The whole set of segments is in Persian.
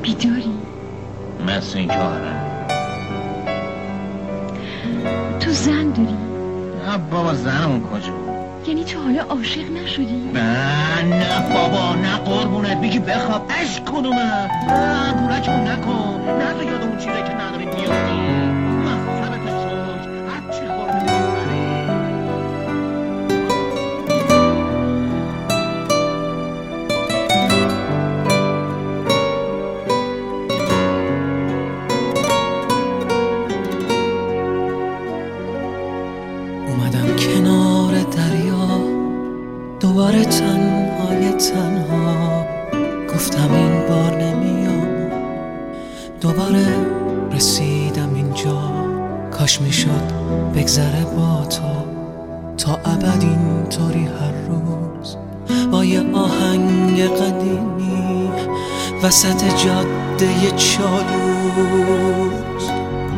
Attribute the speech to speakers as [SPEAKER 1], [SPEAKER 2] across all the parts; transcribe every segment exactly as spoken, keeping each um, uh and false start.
[SPEAKER 1] بیداری؟
[SPEAKER 2] مثل این که آره.
[SPEAKER 1] تو زن داری؟
[SPEAKER 2] نه بابا، زنمون کجا؟
[SPEAKER 1] یعنی تو حالا عاشق نشدی؟
[SPEAKER 2] نه نه بابا، نه قربونت بگی بخواب. اش کدومه؟ نه گولکمون نکن، نه تو یاد اون چیزایی که نداریم بیافتی. مخصبت شد هر چی خورده ببری.
[SPEAKER 3] اومدم کنار دریا دوباره تنهای تنها، گفتم این بار نمیام. دوباره رسیدم اینجا، کاش میشد بگذره با تو تا ابد اینطوری هر روز با یه آهنگ قدیمی وسط جاده چالوس.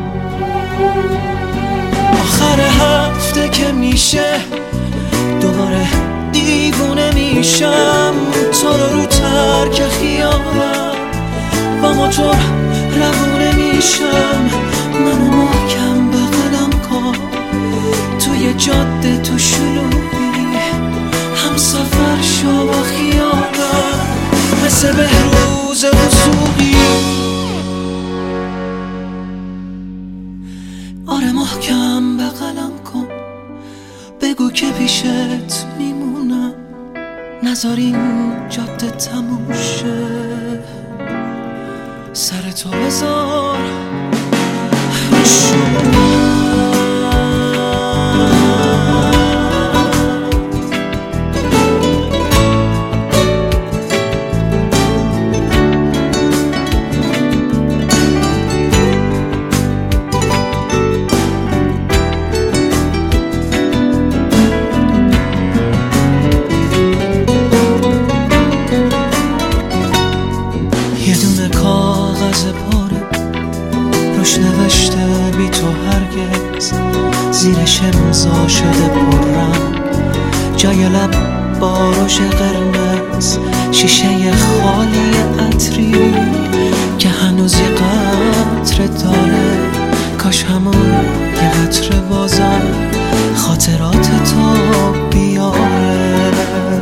[SPEAKER 3] آخر هفته که میشه دوباره دیوونه میشم، تو رو رو ترک خیالم با موتور روونه میشم. منو محکم بغلم کن توی جاده تو شلوغی، هم سفر شو با خیالم مثل بهروز وثوقی. آره محکم بغلم کن، بگو که پیشت میمونم، نذار این جاده تموم شه. سر تو بذار رو شونم. نوشته بی تو هرگز، زیرش امضا شده پررنگ، جای لب باروش قرمز، شیشه خالی عطری که هنوز یه قطره داره. کاش همون یه قطره بازم خاطرات تو بیاره.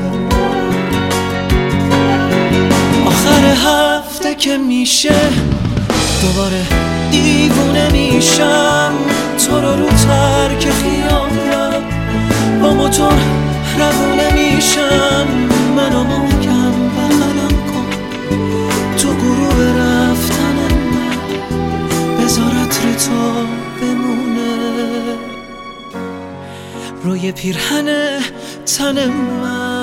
[SPEAKER 3] آخر هفته که میشه دوباره دیوونه میشم، تو رو رو ترک خیالم با موتور روونه میشم. منو محکم بغلم کن تو غروب رفتن من، بذار عطر تو بمونه روی پیرهن تن من.